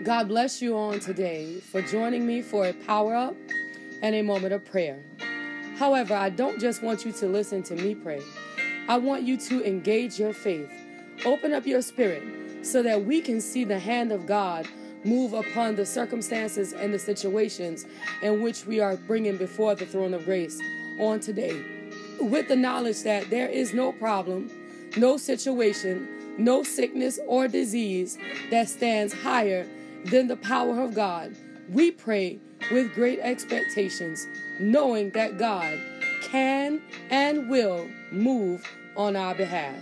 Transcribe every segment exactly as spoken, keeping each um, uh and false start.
God bless you on today for joining me for a power up and a moment of prayer. However, I don't just want you to listen to me pray. I want you to engage your faith. Open up your spirit so that we can see the hand of God move upon the circumstances and the situations in which we are bringing before the throne of grace on today. With the knowledge that there is no problem, no situation, no sickness or disease that stands higher than the power of God. We pray with great expectations, knowing that God can and will move on our behalf.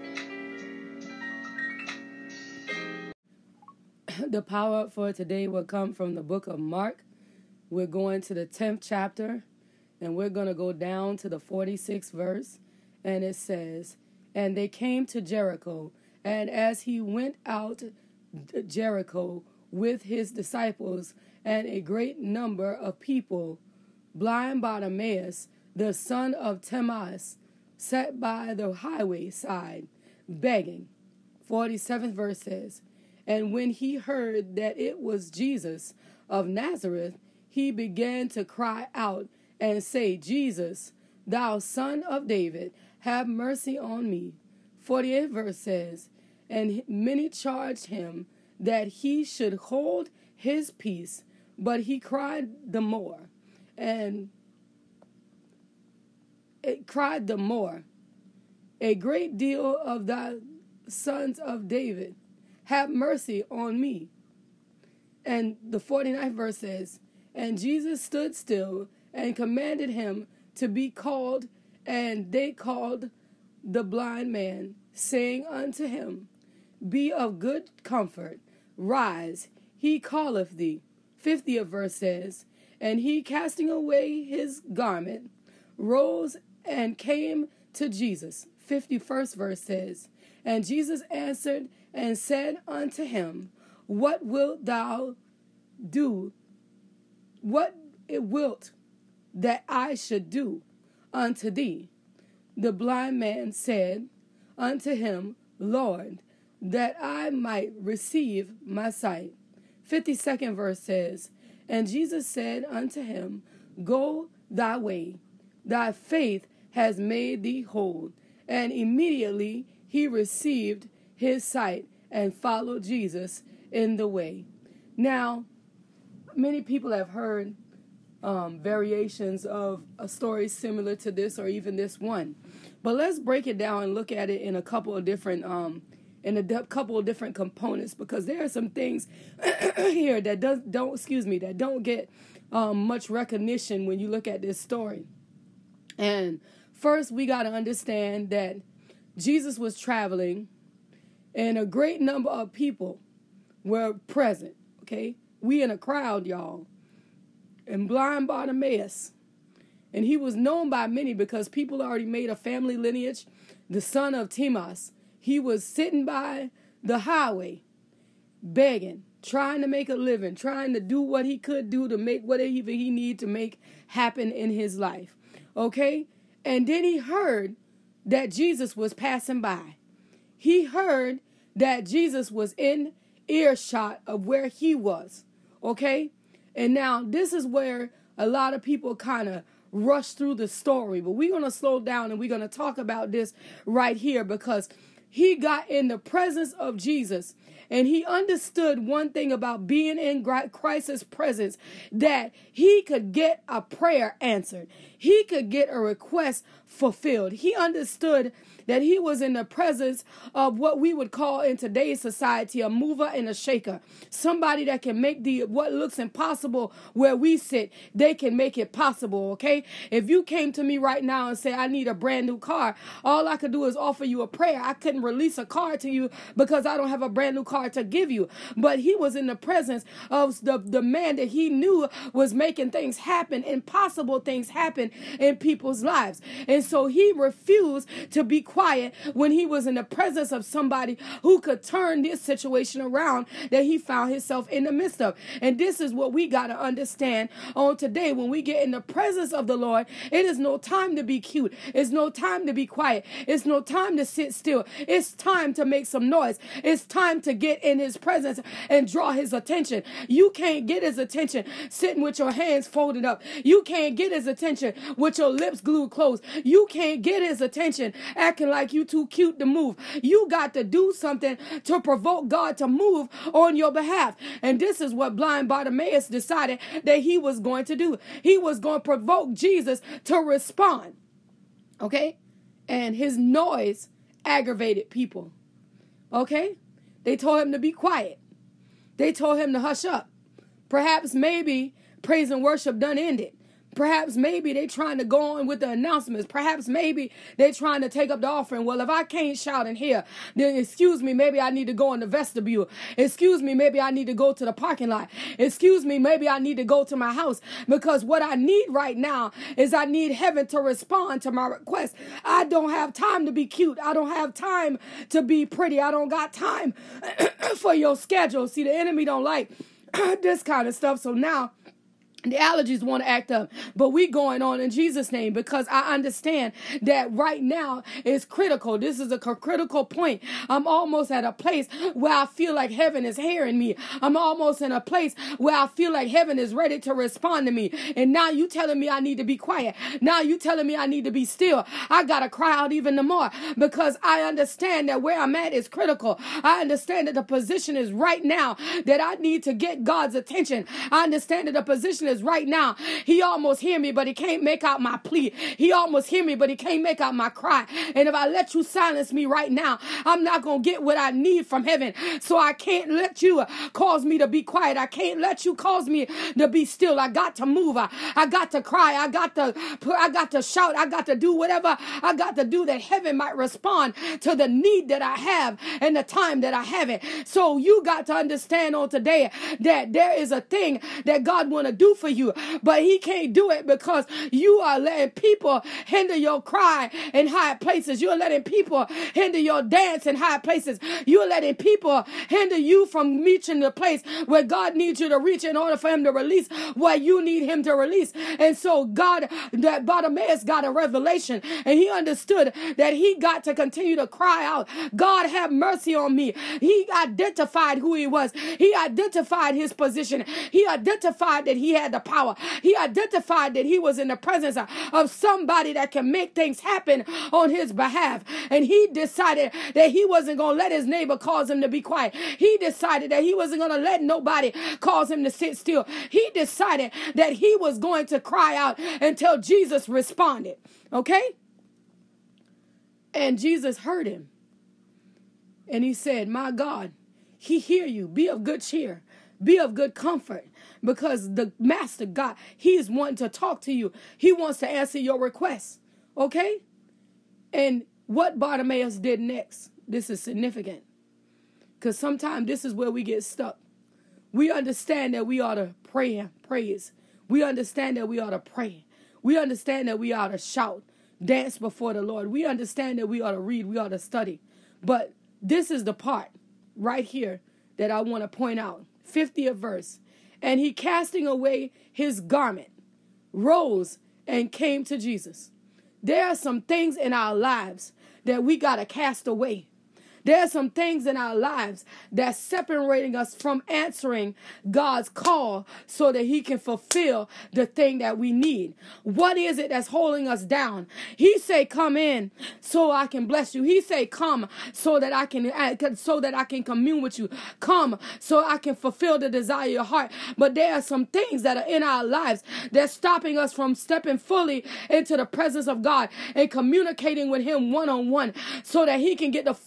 The power for today will come from the book of Mark. We're going to the tenth chapter, and we're going to go down to the forty-sixth verse, and it says, "And they came to Jericho, and as he went out Jericho with his disciples and a great number of people, blind Bartimaeus, the son of Timaeus, sat by the highway side, begging." forty-seventh verse says, "And when he heard that it was Jesus of Nazareth, he began to cry out and say, 'Jesus, thou son of David, have mercy on me.'" forty-eighth verse says, "And many charged him that he should hold his peace, but he cried the more, and it cried the more, 'A great deal of thy sons of David, have mercy on me.'" And the forty-ninth verse says, "And Jesus stood still and commanded him to be called, and they called the blind man, saying unto him, 'Be of good comfort, rise, he calleth thee.'" fiftieth verse says, "And he, casting away his garment, rose and came to Jesus." fifty-first verse says, "And Jesus answered and said unto him, What wilt thou do? What it wilt that I should do unto thee? The blind man said unto him, Lord, that I might receive my sight." fifty-second verse says, "And Jesus said unto him, Go thy way, thy faith has made thee whole. And immediately he received his sight and followed Jesus in the way." Now, many people have heard um, variations of a story similar to this or even this one. But let's break it down and look at it in a couple of different um, in a de- couple of different components, because there are some things here that does, don't, excuse me, that don't get um, much recognition when you look at this story. And first, we got to understand that Jesus was traveling, and a great number of people were present, okay? We in a crowd, y'all. And blind Bartimaeus, and he was known by many because people already made a family lineage, the son of Timaeus. He was sitting by the highway, begging, trying to make a living, trying to do what he could do to make whatever he needed to make happen in his life, okay? And then he heard that Jesus was passing by. He heard that Jesus was in earshot of where he was, okay? And now this is where a lot of people kind of rush through the story, but we're going to slow down and we're going to talk about this right here, because he got in the presence of Jesus, and he understood one thing about being in Christ's presence, that he could get a prayer answered. He could get a request fulfilled. He understood that he was in the presence of what we would call in today's society a mover and a shaker. Somebody that can make the what looks impossible where we sit, they can make it possible, okay? If you came to me right now and say, I need a brand new car, all I could do is offer you a prayer. I couldn't release a car to you because I don't have a brand new car to give you. But he was in the presence of the, the man that he knew was making things happen, impossible things happen in people's lives. And And so he refused to be quiet when he was in the presence of somebody who could turn this situation around that he found himself in the midst of. And this is what we got to understand on today. When we get in the presence of the Lord, it is no time to be cute. It's no time to be quiet. It's no time to sit still. It's time to make some noise. It's time to get in his presence and draw his attention. You can't get his attention sitting with your hands folded up. You can't get his attention with your lips glued closed. You can't get his attention acting like you too cute to move. You got to do something to provoke God to move on your behalf. And this is what blind Bartimaeus decided that he was going to do. He was going to provoke Jesus to respond. Okay? And his noise aggravated people. Okay? They told him to be quiet. They told him to hush up. Perhaps maybe praise and worship done ended. Perhaps maybe they trying to go on with the announcements. Perhaps maybe they trying to take up the offering. Well, if I can't shout in here, then excuse me, maybe I need to go in the vestibule. Excuse me, maybe I need to go to the parking lot. Excuse me, maybe I need to go to my house. Because what I need right now is I need heaven to respond to my request. I don't have time to be cute. I don't have time to be pretty. I don't got time for your schedule. See, the enemy don't like this kind of stuff. So now the allergies want to act up, but we going on in Jesus' name because I understand that right now is critical. This is a critical point. I'm almost at a place where I feel like heaven is hearing me. I'm almost in a place where I feel like heaven is ready to respond to me. And now you telling me I need to be quiet. Now you telling me I need to be still. I got to cry out even the more because I understand that where I'm at is critical. I understand that the position is right now that I need to get God's attention. I understand that the position is right now. He almost hear me, but he can't make out my plea. He almost hear me, but he can't make out my cry. And if I let you silence me right now, I'm not going to get what I need from heaven. So I can't let you cause me to be quiet. I can't let you cause me to be still. I got to move. I, I got to cry. I got to, I got to shout. I got to do whatever I got to do that heaven might respond to the need that I have and the time that I have it. So you got to understand on today that there is a thing that God want to do for you, but he can't do it because you are letting people hinder your cry in high places. You're letting people hinder your dance in high places. You're letting people hinder you from reaching the place where God needs you to reach in order for him to release what you need him to release. And so God, that Bartimaeus got a revelation and he understood that he got to continue to cry out, God, have mercy on me. He identified who he was. He identified his position. He identified that he had the power. He identified that he was in the presence of, of somebody that can make things happen on his behalf. And he decided that he wasn't going to let his neighbor cause him to be quiet. He decided that he wasn't going to let nobody cause him to sit still. He decided that he was going to cry out until Jesus responded. Okay? And Jesus heard him. And he said, my God, he hear you. Be of good cheer. Be of good comfort. Because the master God, he is wanting to talk to you. He wants to answer your requests. Okay? And what Bartimaeus did next, this is significant. Because sometimes this is where we get stuck. We understand that we ought to pray and praise. We understand that we ought to pray. We understand that we ought to shout, dance before the Lord. We understand that we ought to read, we ought to study. But this is the part right here that I want to point out. fiftieth verse. And he, casting away his garment, rose and came to Jesus. There are some things in our lives that we got to cast away. There are some things in our lives that's separating us from answering God's call so that he can fulfill the thing that we need. What is it that's holding us down? He say, come in so I can bless you. He say, come so that I can, so that I can commune with you. Come so I can fulfill the desire of your heart. But there are some things that are in our lives that's stopping us from stepping fully into the presence of God and communicating with him one-on-one so that he can get the full understanding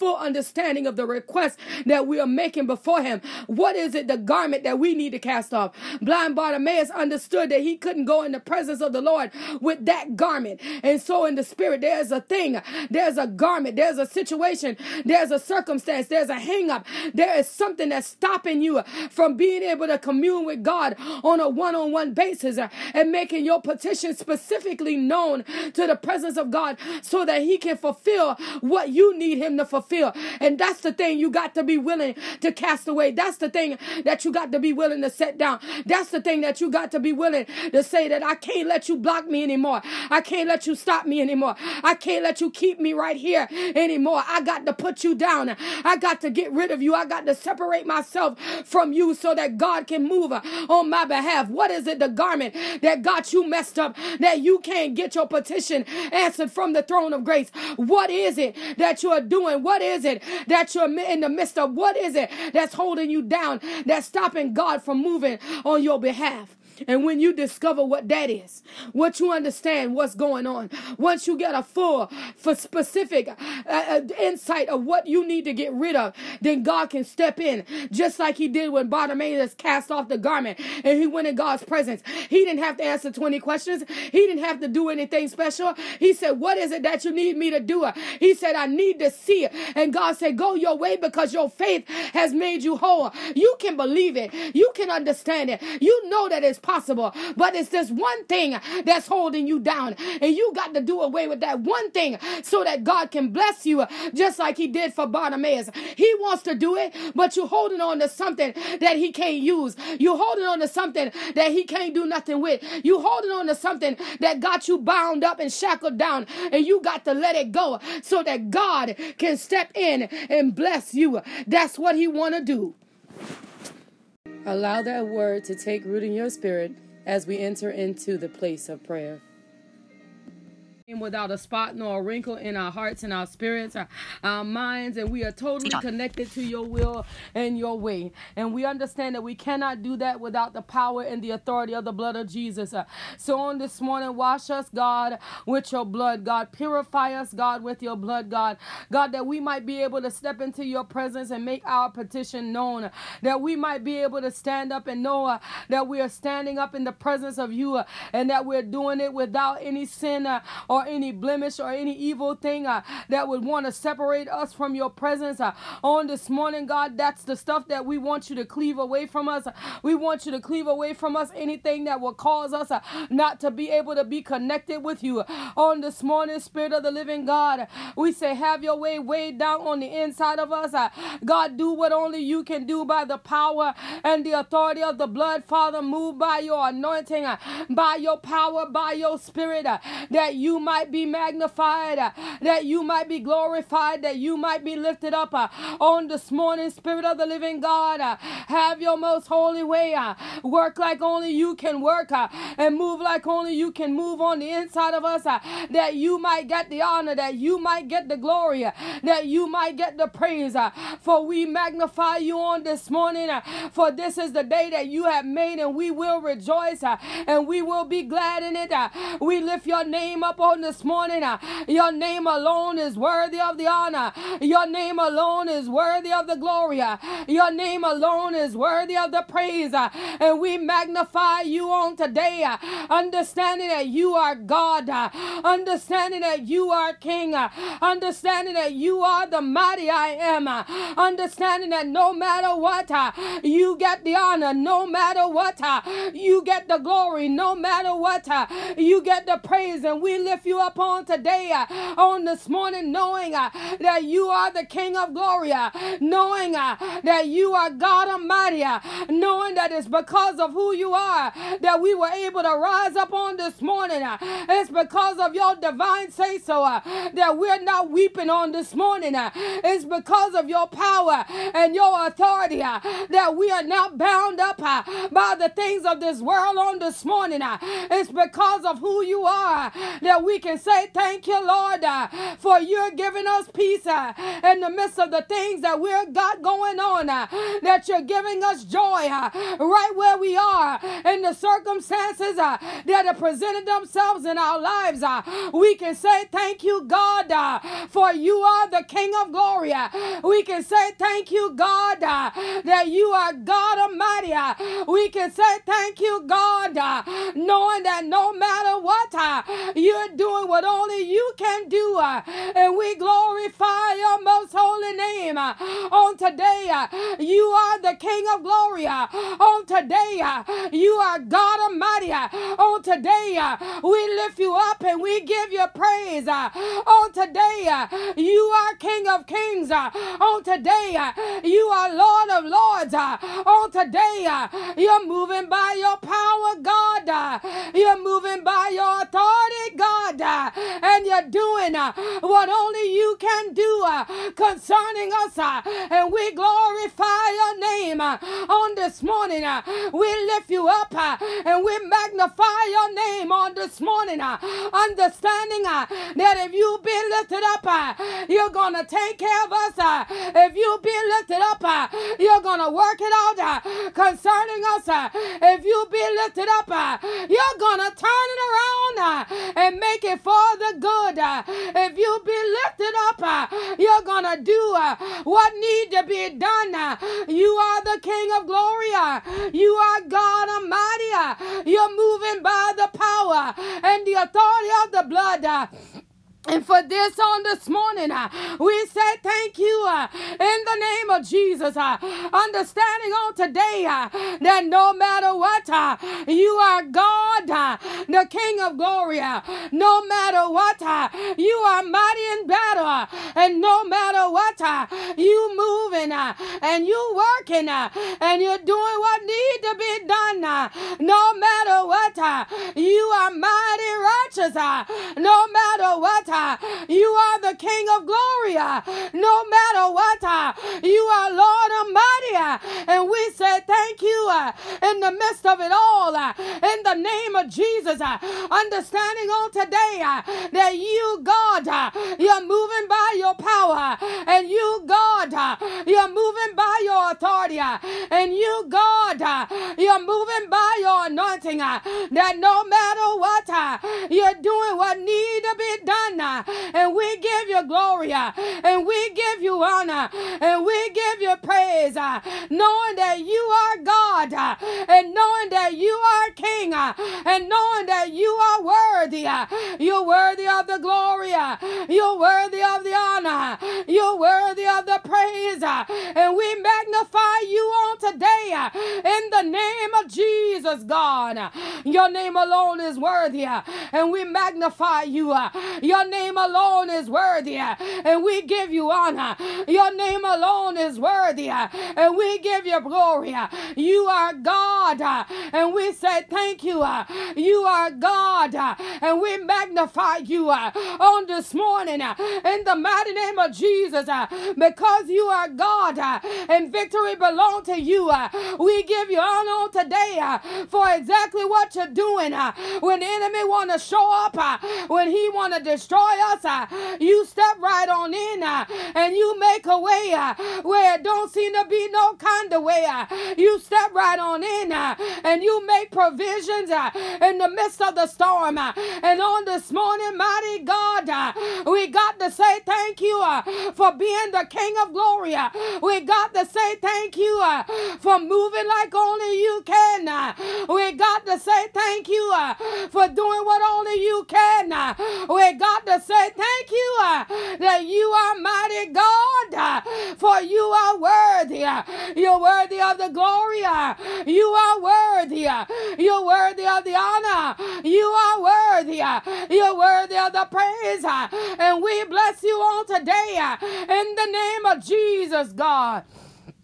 understanding of the request that we are making before him. What is it, the garment that we need to cast off? Blind Bartimaeus understood that he couldn't go in the presence of the Lord with that garment. And so in the spirit, there's a thing, there's a garment, there's a situation, there's a circumstance, there's a hang up. There is something that's stopping you from being able to commune with God on a one-on-one basis and making your petition specifically known to the presence of God so that he can fulfill what you need him to fulfill. And that's the thing you got to be willing to cast away. That's the thing that you got to be willing to set down. That's the thing that you got to be willing to say that I can't let you block me anymore. I can't let you stop me anymore. I can't let you keep me right here anymore. I got to put you down. I got to get rid of you. I got to separate myself from you so that God can move on my behalf. What is it, the garment that got you messed up, that you can't get your petition answered from the throne of grace? What is it that you are doing? What is it that you're in the midst of? What is it that's holding you down, that's stopping God from moving on your behalf? And when you discover what that is, what you understand what's going on, once you get a full, for specific uh, insight of what you need to get rid of, then God can step in, just like he did when Bartimaeus cast off the garment and he went in God's presence. He didn't have to answer twenty questions. He didn't have to do anything special. He said, what is it that you need me to do? He said, I need to see it. And God said, go your way because your faith has made you whole. You can believe it. You can understand it. You know that it's possible, but it's this one thing that's holding you down, and you got to do away with that one thing so that God can bless you just like he did for Bartimaeus. He wants to do it, but you're holding on to something that he can't use. You're holding on to something that he can't do nothing with. You're holding on to something that got you bound up and shackled down, and you got to let it go so that God can step in and bless you. That's what he want to do. Allow that word to take root in your spirit as we enter into the place of prayer. Without a spot nor a wrinkle in our hearts and our spirits, our, our minds, and we are totally connected to your will and your way. And we understand that we cannot do that without the power and the authority of the blood of Jesus. Uh, so on this morning, wash us, God, with your blood. God, purify us, God, with your blood, God. God, that we might be able to step into your presence and make our petition known. That we might be able to stand up and know uh, that we are standing up in the presence of you uh, and that we're doing it without any sin uh, or or any blemish or any evil thing uh, that would want to separate us from your presence. Uh, on this morning, God, that's the stuff that we want you to cleave away from us. We want you to cleave away from us anything that will cause us uh, not to be able to be connected with you. On this morning, Spirit of the living God, we say, have your way way down on the inside of us. Uh, God, do what only you can do by the power and the authority of the blood. Father, move by your anointing, uh, by your power, by your spirit, uh, that you might be magnified, uh, that you might be glorified, that you might be lifted up uh, on this morning. Spirit of the living God, uh, have your most holy way. Uh, work like only you can work uh, and move like only you can move on the inside of us, uh, that you might get the honor, that you might get the glory, uh, that you might get the praise. Uh, for we magnify you on this morning, uh, for this is the day that you have made, and we will rejoice uh, and we will be glad in it. Uh, we lift your name up on this morning. Uh, your name alone is worthy of the honor. Your name alone is worthy of the glory. Uh, your name alone is worthy of the praise. Uh, and we magnify you on today, uh, understanding that you are God, uh, understanding that you are King, uh, understanding that you are the mighty I am, uh, understanding that no matter what, uh, you get the honor, no matter what, uh, you get the glory, no matter what, uh, you get the praise. And we lift you up on today, uh, on this morning, knowing uh, that you are the King of glory, uh, knowing uh, that you are God Almighty, uh, knowing that it's because of who you are that we were able to rise up on this morning. Uh, it's because of your divine say so uh, that we're not weeping on this morning. Uh, it's because of your power and your authority uh, that we are not bound up uh, by the things of this world on this morning. Uh, it's because of who you are that we we can say thank you, Lord, uh, for you're giving us peace uh, in the midst of the things that we've got going on, uh, that you're giving us joy uh, right where we are in the circumstances uh, that have presented themselves in our lives. Uh, we can say thank you, God, uh, for you are the King of glory. Uh, we can say thank you, God, uh, that you are God Almighty. Uh, we can say thank you, God, uh, knowing that no matter what, uh, you're doing what only you can do, uh, and we glorify your most holy name. Uh, on today, uh, you are the King of glory. Uh, on today, uh, you are God Almighty. Uh, on today, uh, we lift you up and we give you praise. Uh, on today, uh, you are King of kings. Uh, on today, uh, you are Lord of lords. Uh, on today, uh, you're moving by your power, God. Uh, you're moving by your authority, God. Uh, and you're doing uh, what only you can do uh, concerning us. Uh, and we glorify your name uh, on this morning. Uh, we lift you up uh, and we magnify your name on this morning. Uh, understanding uh, that if you've been lifted up, uh, you're going to take care of us. Uh, if you've been lifted up, uh, you're going to work it out uh, concerning us. Uh, if you've been lifted up, uh, you're going to turn it around uh, and make it for the good. Uh, if you've been lifted up, uh, you're going to do uh, what needs to be done. Uh, you are the King of glory. Uh, you are God Almighty. Uh, you're moving by the power and the authority of the blood. Uh, And for this on this morning, uh, we say thank you uh, in the name of Jesus. Uh, understanding on today uh, that no matter what, uh, you are God, uh, the King of glory. Uh, no matter what, uh, you are mighty in battle. Uh, and no matter what, uh, you moving uh, and you working uh, and you're doing what need to be done. Uh, no matter what, uh, you are mighty righteous. Uh, no matter what, uh, you are the King of glory. No matter what, you are Lord Almighty. And we say thank you in the midst of it all. In the name of Jesus, understanding on today that you, God, you're moving by your power. And you, God, you're moving by your authority. And you, God, you're moving by your anointing. That no matter what, you're doing what need to be done. And we give you glory, and we give you honor, and we give you praise, knowing that you are God, and knowing that you are King, and knowing that you are worthy. You're worthy of the glory. You're worthy of the honor. You're worthy of the praise. And we magnify you on today in the name of Jesus, God. Your name alone is worthy, and we magnify you. Your name alone is worthy, and we give you honor. Your name alone is worthy, and we give you glory. You are God, and we say thank you. You are God, and we magnify you on this morning in the mighty name of Jesus, because you are God and victory belongs to you. We give you honor on today for exactly what you're doing. When the enemy want to show up, when he want to destroy us, you step right on in and you make a way where it don't seem to be no kind of way. You step right on in and you make provisions in the midst of the storm. And on this morning, mighty God, we got to say thank you for being the King of glory. We got to say thank you for moving like only you can. We got to say thank you for doing what only you can. We got to say thank you that you are mighty God, for you are worthy. You're worthy of the glory. You are worthy. You're worthy of the honor. You are worthy. You're worthy of the praise. And we bless you on today in the name of Jesus, God.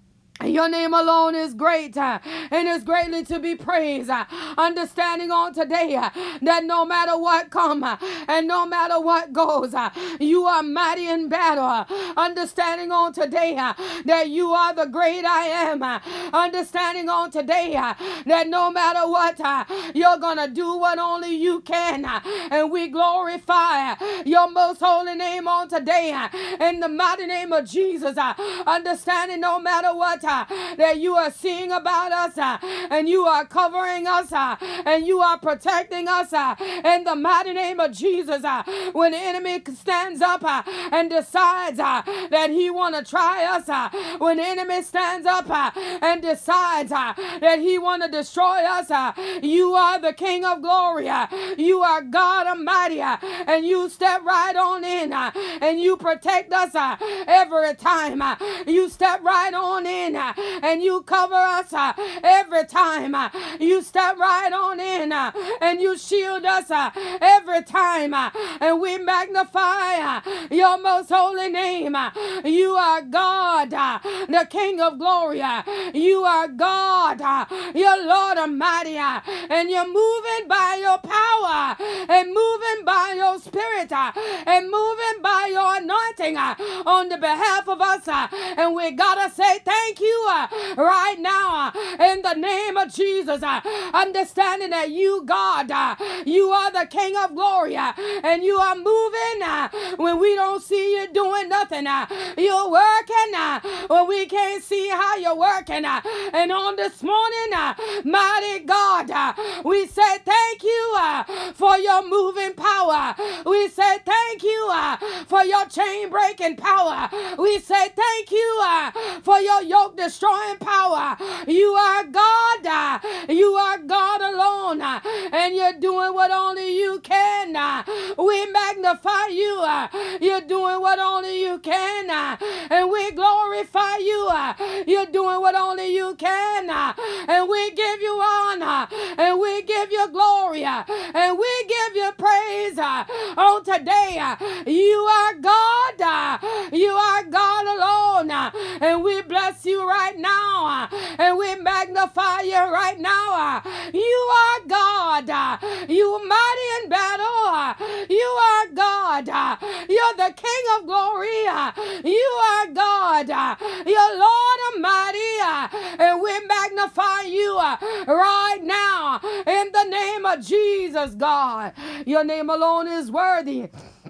Your name alone is great uh, and is greatly to be praised. Uh, understanding on today uh, that no matter what come uh, and no matter what goes, uh, you are mighty in battle. Uh, understanding on today uh, that you are the great I am. Uh, understanding on today uh, that no matter what, uh, you're going to do what only you can. Uh, and we glorify uh, your most holy name on today uh, in the mighty name of Jesus. Uh, understanding no matter what, Uh, that you are seeing about us uh, and you are covering us uh, and you are protecting us uh, in the mighty name of Jesus. Uh, when the enemy stands up uh, and decides uh, that he want to try us, uh, when the enemy stands up uh, and decides uh, that he want to destroy us, uh, you are the King of glory. Uh, you are God Almighty, uh, and you step right on in uh, and you protect us uh, every time. Uh, you step right on in uh, and you cover us uh, every time. Uh, you step right on in uh, and you shield us uh, every time. Uh, and we magnify uh, your most holy name. Uh, you are God, uh, the King of glory. Uh, you are God, uh, your Lord Almighty. Uh, and you're moving by your power and moving by your spirit uh, and moving by your anointing uh, on the behalf of us. Uh, and we gotta say thank you uh, right now uh, in the name of Jesus. Uh, understanding that you, God, uh, you are the King of glory uh, and you are moving uh, when we don't see you doing nothing. Uh, you're working uh, when we can't see how you're working. Uh, and on this morning, uh, mighty God, uh, we say thank you uh, for your moving power. We say thank you uh, for your chain breaking power. We say thank you uh, for your yoke destroying power. You are God. Uh, you are God alone. Uh, and you're doing what only you can. Uh, we magnify you. Uh, you're doing what only you can. Uh, and we glorify you. Uh, you're doing what only you can. Uh, and we give you honor. And we give you glory. Uh, and we give you praise uh, on today. Uh, you are God. Uh, you are God alone. Uh, and we bless you right now. Uh, and we magnify you right now. Uh, you are God. Uh, you are mighty in battle. Uh, you are God. Uh, you're the King of glory. Uh, you are God. Uh, you're Lord Almighty. Uh, and we magnify you uh, right now in the name of Jesus, God. Your name alone is worthy.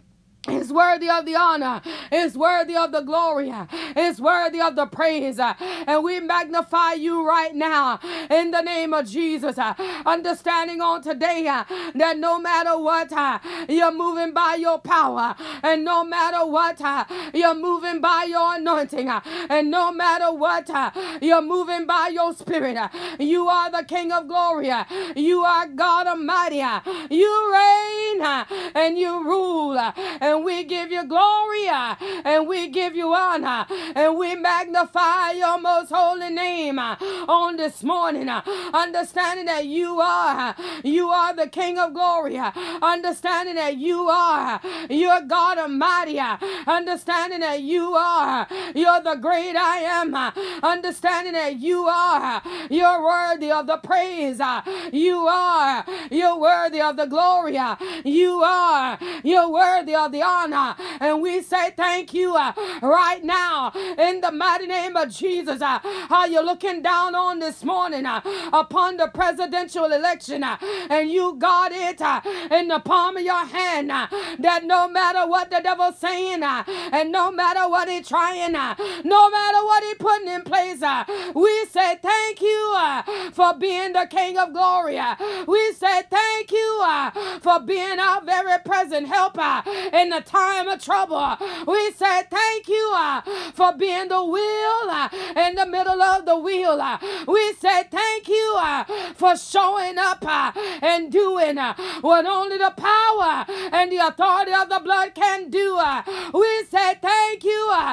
It's worthy of the honor. It's worthy of the glory. It's worthy of the praise. And we magnify you right now in the name of Jesus. Understanding on today that no matter what, you're moving by your power. And no matter what, you're moving by your anointing. And no matter what, you're moving by your spirit. You are the King of glory. You are God Almighty. You reign and you rule. And And we give you glory uh, and we give you honor and we magnify your most holy name uh, on this morning. Uh, understanding that you are, uh, you are the King of glory. Uh, understanding that you are, uh, you're God Almighty. Uh, understanding that you are, uh, you're the great I am. Uh, understanding that you are, uh, you're worthy of the praise. Uh, you are, you're worthy of the glory. Uh, you are, you're worthy of the honor. And we say thank you uh, right now in the mighty name of Jesus. Uh, how you're looking down on this morning uh, upon the presidential election uh, and you got it uh, in the palm of your hand uh, that no matter what the devil's saying uh, and no matter what he's trying, uh, no matter what he's putting in place, uh, we say thank you uh, for being the King of glory. Uh, we say thank you uh, for being our very present helper in the time of trouble. We say thank you uh, for being the wheel uh, in the middle of the wheel. Uh, we say thank you uh, for showing up uh, and doing uh, what only the power and the authority of the blood can do. Uh, we say thank you uh,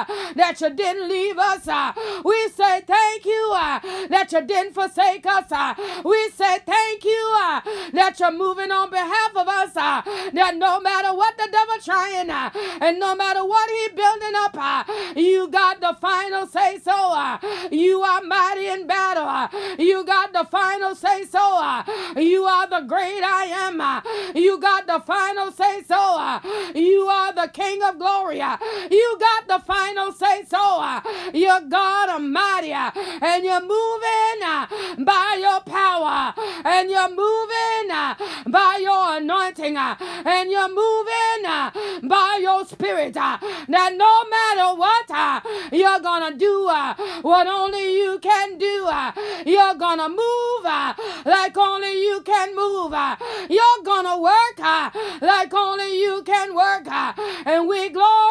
uh, that you didn't leave us. Uh, we say thank you uh, that you didn't forsake us. Uh, we say thank you uh, that you're moving on behalf of us. Uh, that no matter what the devil trying uh, and no matter what he building up, uh, you got the final say so. Uh, you are mighty in battle. Uh, you got the final say so. Uh, you are the great I am. Uh, you got the final say so. Uh, you are the King of glory. Uh, you got the final say so. Uh, you're God Almighty. Uh, and you're moving uh, by your power. And you're moving uh, by your anointing. Uh, and you're moving uh, by your spirit. Uh, that no matter what uh, you're gonna do uh, what only you can do. Uh, you're gonna move uh, like only you can move. Uh, you're gonna work uh, like only you can work. Uh, and we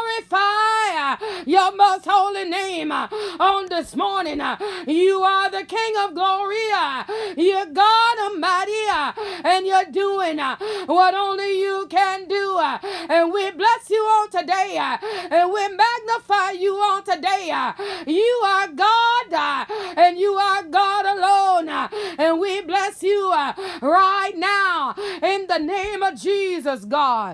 glorify uh, your most holy name uh, on this morning. Uh, you are the King of glory. Uh, you're God Almighty. Uh, and you're doing uh, what only you can do. Uh, and we bless you on today. Uh, and we magnify you on today. Uh, you are God. Uh, and you are God alone. Uh, and we bless you uh, right now in the name of Jesus, God.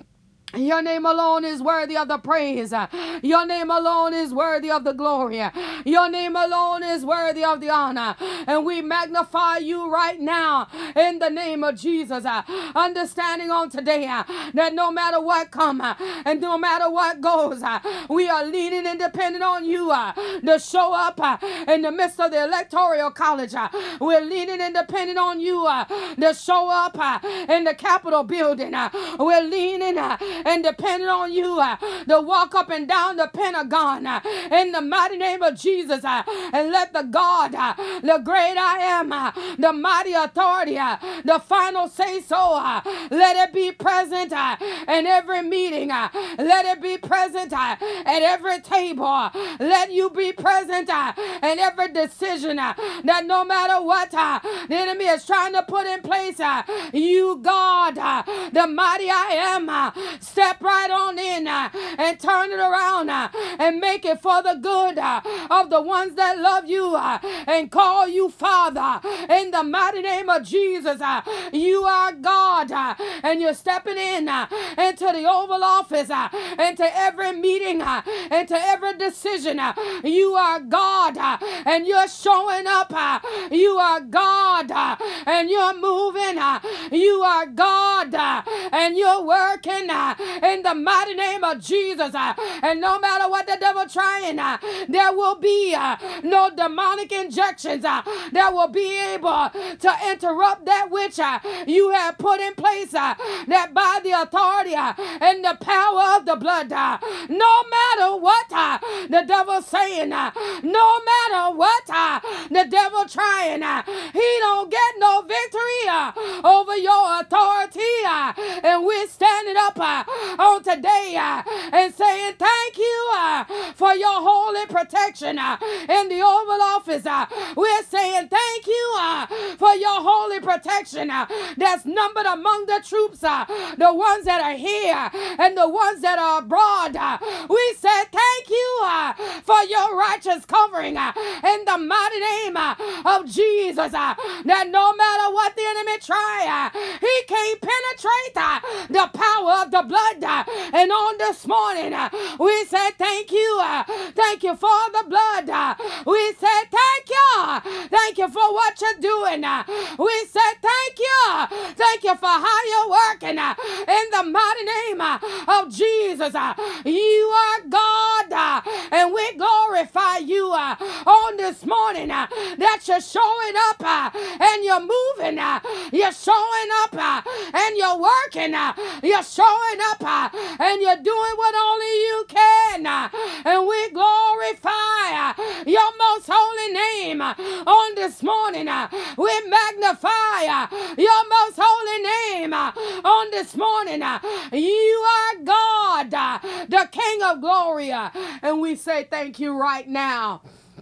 Your name alone is worthy of the praise. Your name alone is worthy of the glory. Your name alone is worthy of the honor. And we magnify you right now in the name of Jesus. Understanding on today that no matter what comes and no matter what goes, we are leaning and depending on you to show up in the midst of the electoral college. We're leaning and depending on you to show up in the Capitol building. We're leaning and depending on you uh, to walk up and down the Pentagon uh, in the mighty name of Jesus uh, and let the God, uh, the great I am, uh, the mighty authority, uh, the final say so, uh, let it be present uh, in every meeting, uh, let it be present uh, at every table, uh, let you be present uh, in every decision uh, that no matter what uh, the enemy is trying to put in place, uh, you God, uh, the mighty I am, uh, step right on in uh, and turn it around uh, and make it for the good uh, of the ones that love you uh, and call you Father in the mighty name of Jesus. Uh, you are God uh, and you're stepping in uh, into the Oval Office, uh, into every meeting, uh, into every decision. Uh, you are God uh, and you're showing up. Uh, you are God uh, and you're moving. Uh, you are God uh, and you're working. Uh, in the mighty name of Jesus. Uh, and no matter what the devil trying, uh, there will be uh, no demonic injections uh, that will be able to interrupt that which uh, you have put in place, uh, that by the authority uh, and the power of the blood, uh, no matter what uh, the devil's saying, uh, no matter what uh, the devil trying, uh, he don't get no victory uh, over your authority. Uh, and we're standing up uh, on today uh, and saying thank you uh, for your holy protection uh, in the Oval Office. Uh, we're saying thank you uh, for your holy protection uh, that's numbered among the troops, uh, the ones that are here and the ones that are abroad. Uh, we say thank you uh, for your righteous covering uh, in the mighty name uh, of Jesus, uh, that no matter what the enemy try, uh, he can't penetrate uh, the power of the blood. Uh, and on this morning, uh, we say thank you. Uh, thank you for the blood. Uh, we say thank you. Thank you for what you're doing. Uh, we say thank you. Thank you for how you're working uh, in the mighty name uh, of Jesus. Uh, you are God, uh, and we glorify you uh, on this morning uh, that you're showing up uh, and you're moving. Uh, you're showing up uh, and you're working. Uh, you're showing up uh, and you're doing what only you can. Uh, and we glorify uh, your most holy name uh, on this morning. Uh, we magnify uh, your most holy name uh, on this morning. Uh, you are God, uh, the King of glory. Uh, and we say thank you right now.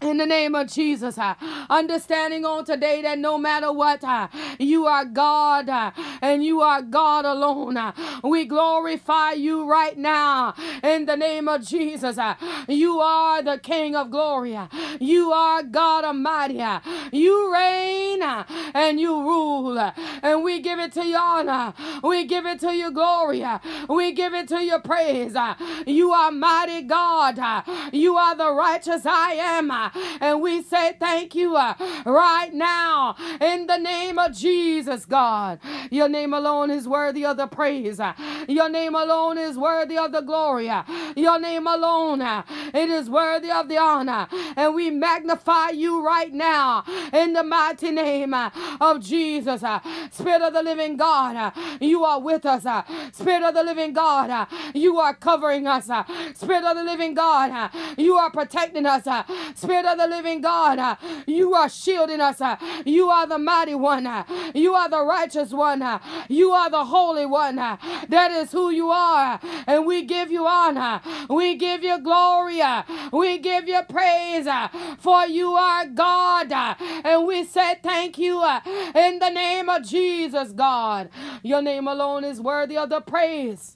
In the name of Jesus, uh, understanding on today that no matter what, uh, you are God uh, and you are God alone. Uh, we glorify you right now. In the name of Jesus, uh, you are the King of glory. Uh, you are God Almighty. Uh, you reign uh, and you rule. Uh, and we give it to you honor. We give it to you glory. Uh, we give it to you praise. Uh, you are mighty God. Uh, you are the righteous I am. Uh, And we say thank you uh, right now in the name of Jesus, God. Your name alone is worthy of the praise. Uh, your name alone is worthy of the glory. Uh, your name alone, uh, it is worthy of the honor. And we magnify you right now in the mighty name uh, of Jesus. Uh, Spirit of the living God, uh, you are with us. Uh, Spirit of the living God, uh, you are covering us. Uh, Spirit of the living God, uh, you are protecting us. Uh, Spirit of the living God, uh, you are shielding us. Uh, you are the mighty one. Uh, you are the righteous one. Uh, you are the holy one. Uh, that is who you are. And we give you honor. We give you glory. Uh, we give you praise. Uh, for you are God. Uh, and we say thank you uh, in the name of Jesus, God. Your name alone is worthy of the praise.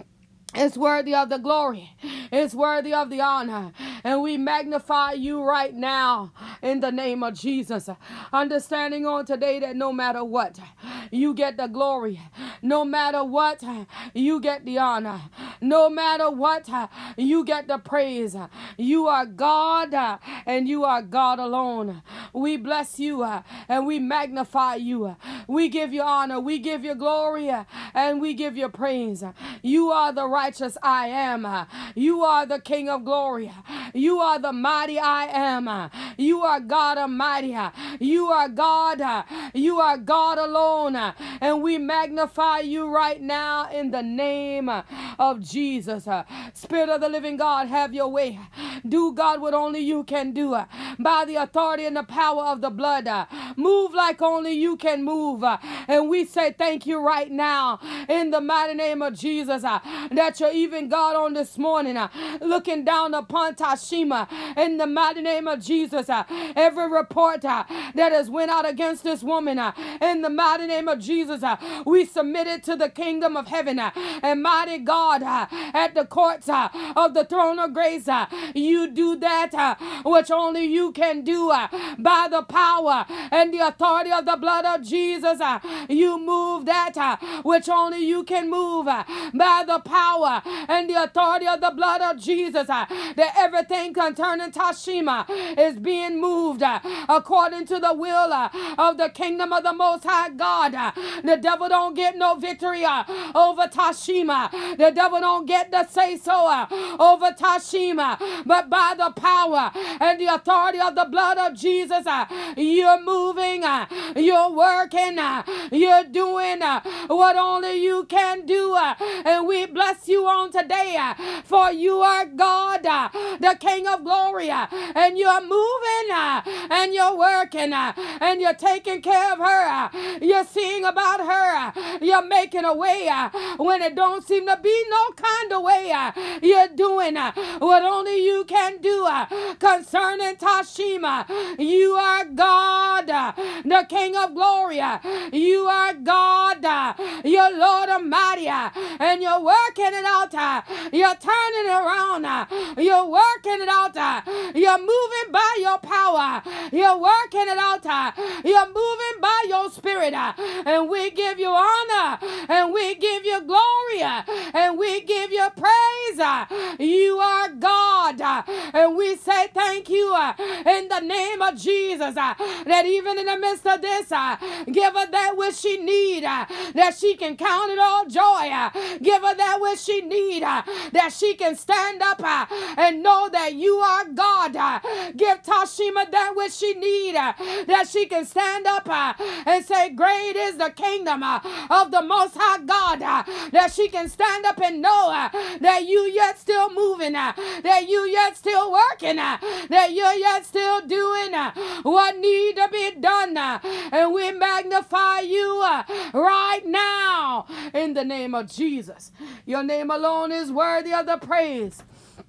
It's worthy of the glory. It's worthy of the honor. And we magnify you right now in the name of Jesus. Understanding on today that no matter what, you get the glory. No matter what, you get the honor. No matter what, you get the praise. You are God and you are God alone. We bless you and we magnify you. We give you honor. We give you glory and we give you praise. You are the righteous I am. You are the King of glory. You are the mighty I am. You are God Almighty. You are God. You are God alone. And we magnify you right now in the name of Jesus. Spirit of the living God, have your way. Do, God, what only you can do. By the authority and the power of the blood. Move like only you can move. And we say thank you right now in the mighty name of Jesus that you're even God on this morning looking down upon Tashima in the mighty name of Jesus. Every report that has went out against this woman in the mighty name of Jesus, we submit it to the kingdom of heaven. And mighty God, at the courts of the throne of grace, you do that which only you can do by the power and the authority of the blood of Jesus. You move that which only you can move by the power and the authority of the blood of Jesus. That everything concerning Tashima is being moved according to the will of the kingdom of the Most High God. The devil don't get no victory over Tashima. The devil don't get the say so over Tashima. But by the power and the authority of the blood of Jesus, you're moving, you're working, you're doing what only you can do. And we bless you on today, for you are God, the King of glory, and you're moving and you're working and you're taking care of her. You're seeing about her. You're making a way when it don't seem to be no kind of way. You're doing what only you can do concerning Tashima. You are God, the King of glory. You are God, you're Lord Almighty, and you're working it out. You're turning it around. You're working it out. You're moving by your power. You're working it out. You're moving by your spirit. And we give you honor. And we give you glory. And we give you praise. You are God. And we say thank you in the name of Jesus. That even in the midst of this, give her that which she need. That she can count it all joy. Give her that which she need. That she can stand up and know that you are God. Give Tashima that which she need. That she can stand up and say, great is the kingdom of the Most High God. That she can stand up and know that you yet still moving. That you yet still working. That you're yet still doing what need to be done. And we magnify you right now in the name of Jesus. Your name alone is worthy of the praise.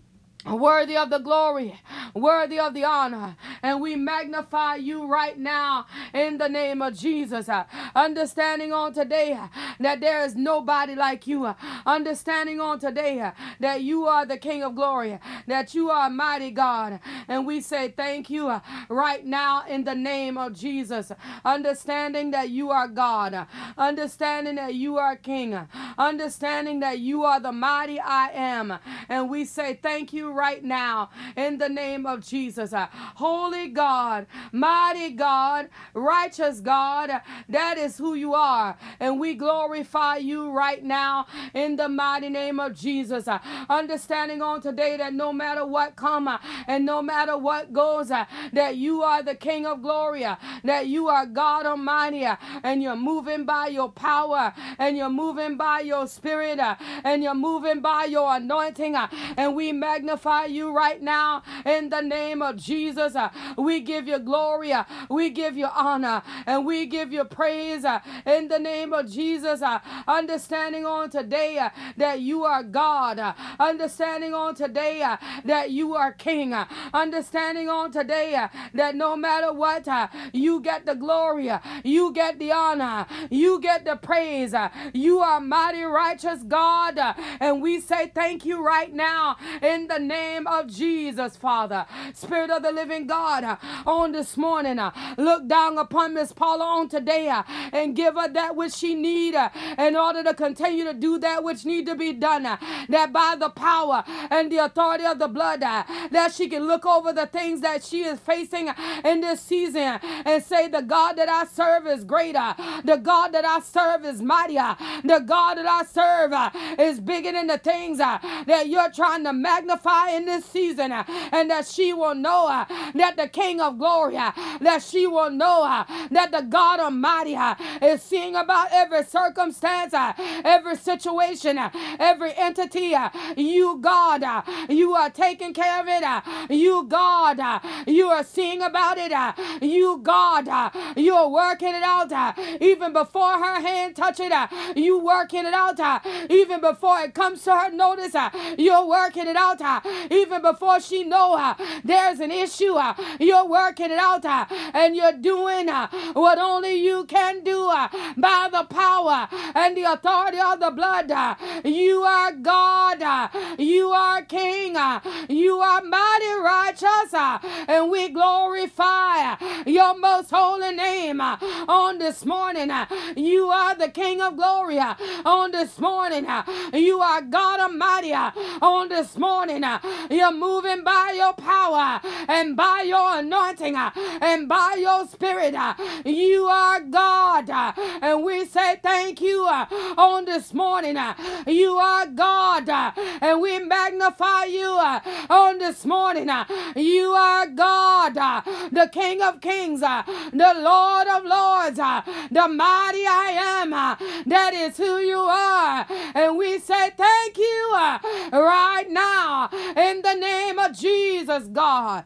worthy of the glory, worthy of the honor. And we magnify you right now in the name of Jesus. Uh, understanding on today uh, that there is nobody like you. Uh, understanding on today uh, that you are the King of glory, that you are a mighty God. And we say thank you uh, right now in the name of Jesus. Understanding that you are God. Uh, understanding that you are King. Uh, understanding that you are the mighty I am. And we say thank you right now in the name of Jesus. Uh, holy God, mighty God, righteous God, uh, that is who you are. And we glorify you right now in the mighty name of Jesus. Uh, understanding on today that no matter what come uh, and no matter what goes, uh, that you are the King of glory, uh, that you are God Almighty, uh, and you're moving by your power, and you're moving by your spirit, uh, and you're moving by your anointing, uh, and we magnify you right now in the name of Jesus. Uh, we give you glory, uh, we give you honor, and we give you praise uh, in the name of Jesus. Uh, understanding on today uh, that you are God, uh, understanding on today uh, that you are King, uh, understanding on today uh, that no matter what, uh, you get the glory, uh, you get the honor, you get the praise. Uh, you are mighty righteous God, uh, and we say thank you right now in the name of Jesus, Father. Spirit of the living God, uh, on this morning, uh, look down upon Miss Paula on today uh, and give her that which she need uh, in order to continue to do that which need to be done, uh, that by the power and the authority of the blood, uh, that she can look over the things that she is facing in this season and say, the God that I serve is greater, the God that I serve is mightier, the God that I serve uh, is bigger than the things uh, that you're trying to magnify in this season, uh, and that she will know uh, that the King of glory, uh, that she will know uh, that the God Almighty uh, is seeing about every circumstance, uh, every situation, uh, every entity. Uh, you, God, uh, you are taking care of it. Uh, you, God, uh, you are seeing about it. Uh, you, God, uh, you are working it out uh, even before her hand touch it. Uh, you working it out uh, even before it comes to her notice. Uh, you're working it out uh, even before she know uh, there's an issue. Uh, you're working it out uh, and you're doing uh, what only you can do uh, by the power and the authority of the blood. Uh, you are God. Uh, you are King. Uh, you are mighty righteous. Uh, and we glorify uh, your most holy name uh, on this morning. Uh, you are the King of glory uh, on this morning. Uh, you are God Almighty uh, on this morning. Uh, you're moving by your power and by your anointing uh, and by your spirit. Uh, you are God. Uh, and we say thank you uh, on this morning. Uh, you are God. Uh, and we magnify you uh, on this morning. Uh, you are God, uh, the King of kings, uh, the Lord of lords, uh, the mighty I am. Uh, that is who you are. And we say thank you uh, right now in the name of Jesus, God.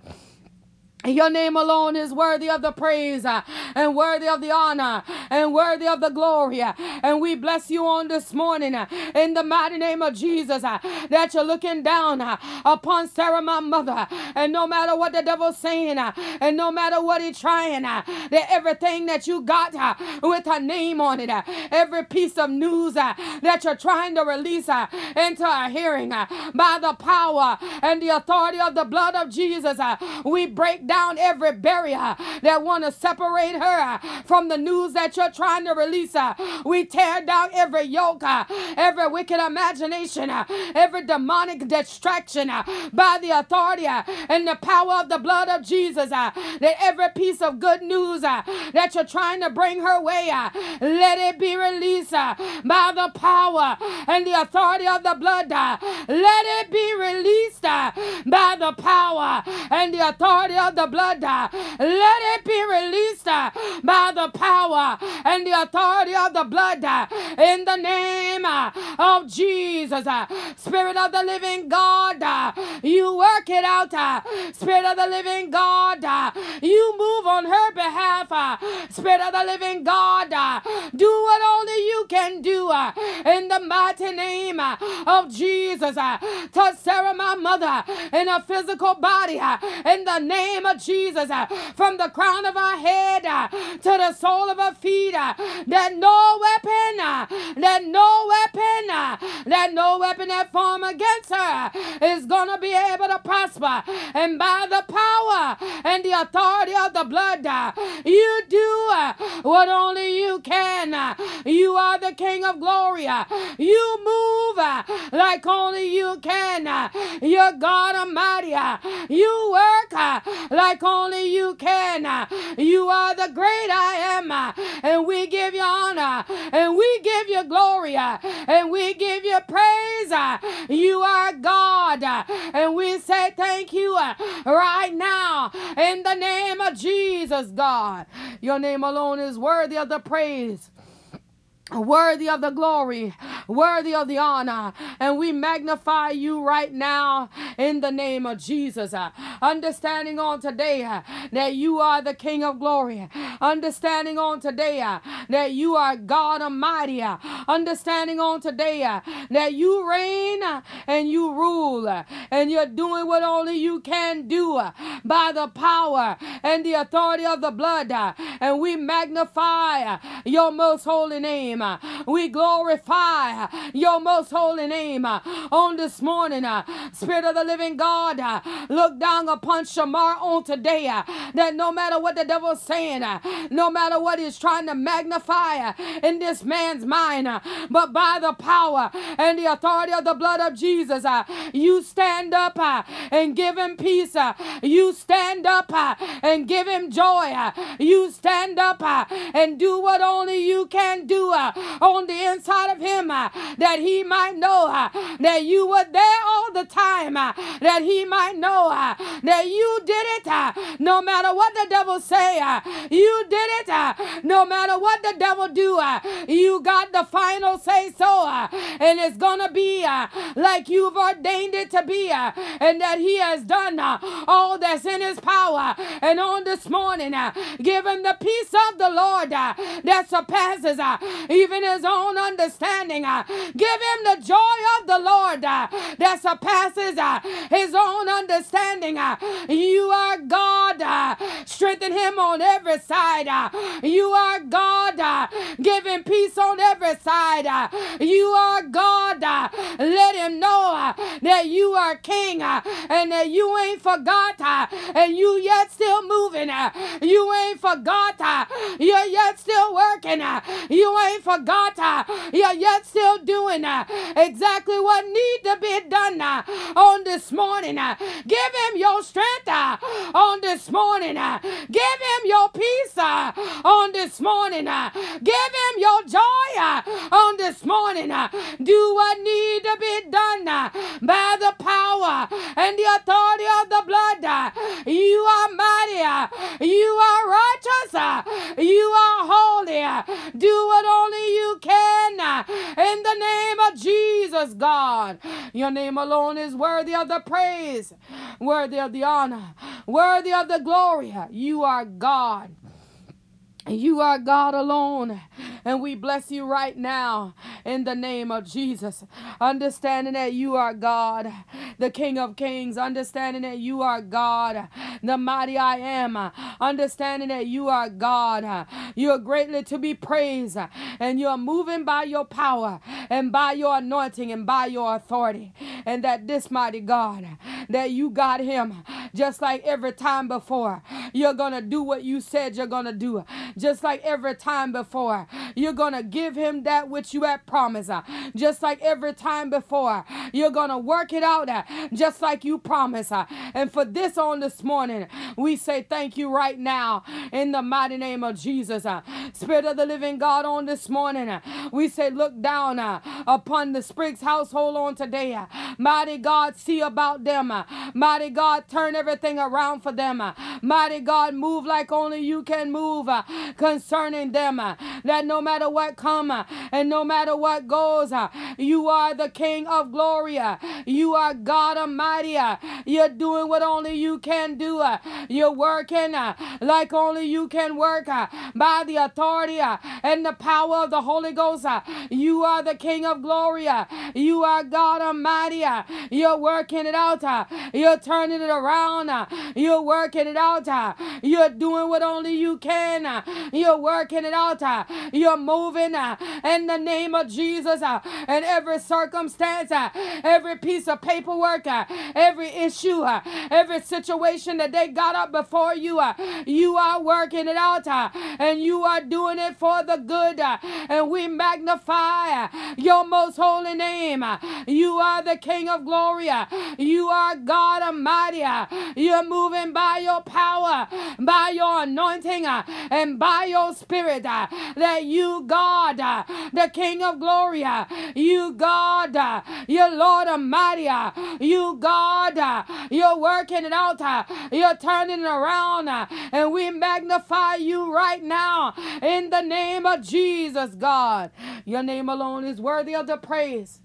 Your name alone is worthy of the praise uh, and worthy of the honor and worthy of the glory. Uh, and we bless you on this morning uh, in the mighty name of Jesus uh, that you're looking down uh, upon Sarah, my mother. And no matter what the devil's saying uh, and no matter what he's trying, uh, that everything that you got uh, with her name on it, uh, every piece of news uh, that you're trying to release uh, into our hearing uh, by the power and the authority of the blood of Jesus, uh, we break down every barrier that want to separate her from the news that you're trying to release. We tear down every yoke, every wicked imagination, every demonic distraction by the authority and the power of the blood of Jesus. That every piece of good news that you're trying to bring her way, let it be released by the power and the authority of the blood. Let it be released by the power and the authority of the the blood, uh, let it be released uh, by the power and the authority of the blood uh, in the name uh, of Jesus. uh, Spirit of the living God, uh, you work it out. uh, Spirit of the living God, uh, you move on her behalf. uh, Spirit of the living God, uh, do what only you can do uh, in the mighty name uh, of Jesus. uh, Touch Sarah, my mother, in her physical body uh, in the name of Jesus, uh, from the crown of her head uh, to the sole of her feet, uh, that no weapon, uh, that no weapon, uh, that no weapon that form against her is going to be able to prosper. And by the power and the authority of the blood, uh, you do uh, what only you can. uh, You are the King of glory. uh, You move uh, like only you can. uh, You're God Almighty. uh, You work uh, like only you can. uh, You are the great I am. uh, And we give you honor. And we give you glory. uh, And we give you praise. uh, You are God. uh, And we say thank you uh, right now in the name of Jesus, God. Your name alone is worthy of the praise, worthy of the glory, worthy of the honor, and we magnify you right now in the name of Jesus. Uh, understanding on today uh, that you are the King of glory, understanding on today uh, that you are God Almighty, uh, understanding on today uh, that you reign uh, and you rule, uh, and you're doing what only you can do uh, by the power and the authority of the blood, uh, and we magnify uh, your most holy name. Uh, we glorify uh, your most holy name uh, on this morning. Uh, Spirit of the living God, uh, look down upon Shamar on today, uh, that no matter what the devil's saying, uh, no matter what he's trying to magnify uh, in this man's mind, uh, but by the power and the authority of the blood of Jesus, uh, you stand up uh, and give him peace. Uh, you stand up uh, and give him joy. Uh, you stand up uh, and do what only you can do uh, on the inside of him, uh, that he might know uh, that you were there all the time, uh, that he might know uh, that you did it uh, no matter what the devil say. uh, you did it uh, no matter what the devil do. uh, you got the final say so, uh, and it's gonna be uh, like you've ordained it to be, uh, and that he has done uh, all that's in his power. And on this morning, uh, give him the peace of the Lord uh, that surpasses uh, even his own understanding. Uh, give him the joy of the Lord uh, that surpasses uh, his own understanding. Uh, you are God. Uh, strengthen him on every side. Uh, you are God. Uh, give him peace on every side. Uh, you are God. Uh, let him know uh, that you are King, uh, and that you ain't forgot, uh, and you yet still moving. Uh, you ain't forgot. Uh, you're yet still working. Uh, you ain't forgot. Uh, you're yet still doing uh, exactly what need to be done uh, on this morning. Uh, give him your strength uh, on this morning. Uh, give him your peace uh, on this morning. Uh, give him your joy uh, on this morning. Uh, do what need to be done uh, by the power and the authority of the blood. Uh, you are mighty. Uh, you are righteous. Uh, you are holy. Uh, do what only you can uh, in the name of Jesus, God. Your name alone is worthy of the praise, worthy of the honor, worthy of the glory. You are God. You are God alone, and we bless you right now in the name of Jesus. Understanding that you are God, the King of Kings, understanding that you are God, the mighty I am, understanding that you are God. You are greatly to be praised, and you are moving by your power and by your anointing and by your authority. And that this mighty God, that you got him just like every time before. You're going to do what you said you're going to do. Just like every time before, You're going to give him that which you had promised. Uh, just like every time before, you're going to work it out uh, just like you promised. Uh, and for this on this morning, we say thank you right now in the mighty name of Jesus. Uh, Spirit of the living God, on this morning, uh, we say look down uh, upon the Spriggs household on today. Uh, mighty God, see about them. Uh, mighty God, turn everything around for them. Uh, mighty God, move like only you can move uh, concerning them. Uh, that no matter what come uh, and no matter what goes, uh, you are the King of glory. Uh, you are God Almighty. Uh, you're doing what only you can do. Uh, you're working uh, like only you can work uh, by the authority uh, and the power of the Holy Ghost. Uh, you are the King of glory. Uh, you are God Almighty. Uh, you're working it out. Uh, you're turning it around. Uh, you're working it out. Uh, you're doing what only you can. Uh, you're working it out. Uh, you're moving uh, in the name of Jesus. Uh, and every circumstance, uh, every piece of paperwork, uh, every issue, uh, every situation that they got up before you, uh, you are working it out. Uh, and you are doing it for the good. Uh, and we magnify uh, your most holy name. Uh, you are the King of glory. Uh, you are God Almighty. Uh, you're moving by your power, by your anointing, uh, and by your spirit. Uh, that you, God, uh, the King of glory, uh, you, God, uh, you Lord Almighty, uh, you, God, uh, you're working it out. Uh, you're turning it around. Uh, and we magnify you right now in the name of Jesus, God. Your name alone is worthy of the praise,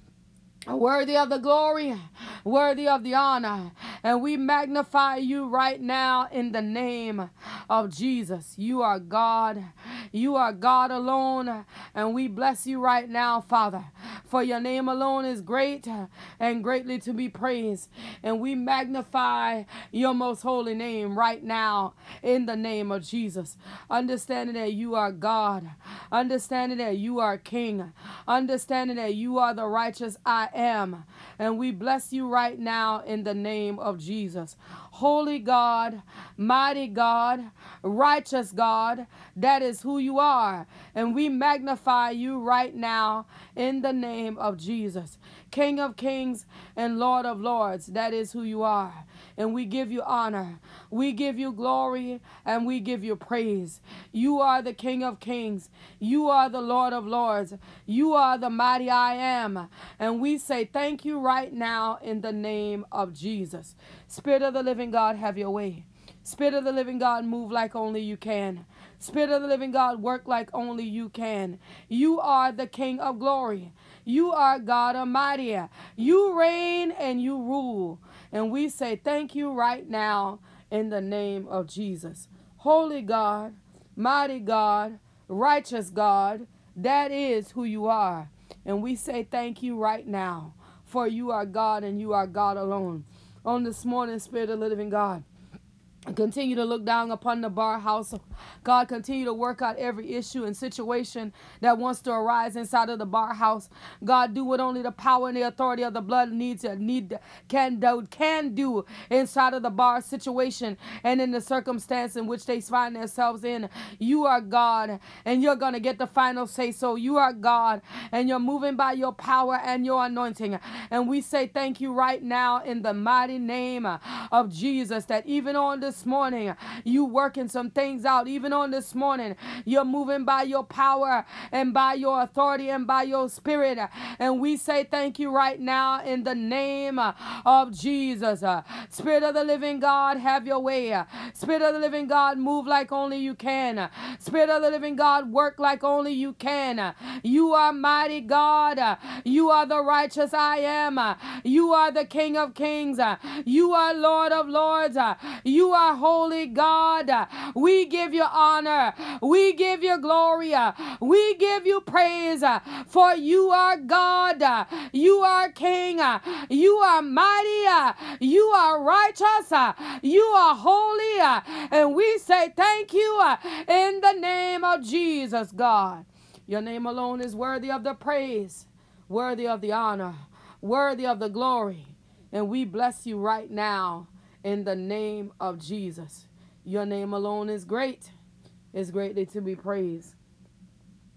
worthy of the glory, worthy of the honor. And we magnify you right now in the name of Jesus. You are God. You are God alone. And we bless you right now, Father. For your name alone is great and greatly to be praised. And we magnify your most holy name right now in the name of Jesus. Understanding that you are God. Understanding that you are King. Understanding that you are the righteous I am. And we bless you right now in the name of Jesus. Holy God, mighty God, righteous God, that is who you are. And we magnify you right now in the name of Jesus. King of kings and Lord of lords, that is who you are. And we give you honor, we give you glory, and we give you praise. You are the King of kings. You are the Lord of lords. You are the mighty I am. And we say thank you right now in the name of Jesus. Spirit of the living God, have your way. Spirit of the living God, move like only you can. Spirit of the living God, work like only you can. You are the King of glory. You are God Almighty. You reign and you rule. And we say thank you right now in the name of Jesus. Holy God, mighty God, righteous God, that is who you are. And we say thank you right now, for you are God and you are God alone. On this morning, Spirit of the living God, continue to look down upon the bar house. God, continue to work out every issue and situation that wants to arise inside of the bar house. God, do what only the power and the authority of the blood needs to need can do can do inside of the bar situation and in the circumstance in which they find themselves in. You are God, and you're gonna get the final say so. You are God, and you're moving by your power and your anointing. And we say thank you right now in the mighty name of Jesus, that even on this This morning, you working some things out. Even on this morning, you're moving by your power and by your authority and by your spirit. And we say thank you right now in the name of Jesus. Spirit of the living God, have your way. Spirit of the living God, move like only you can. Spirit of the living God, work like only you can. You are mighty God. You are the righteous I am. You are the King of kings. You are Lord of lords. You are holy God. We give you honor. We give you glory. We give you praise, for you are God. You are King. You are mighty. You are righteous. You are holy. And we say thank you in the name of Jesus, God. Your name alone is worthy of the praise, worthy of the honor, worthy of the glory. And we bless you right now in the name of Jesus. Your name alone is great, is greatly to be praised.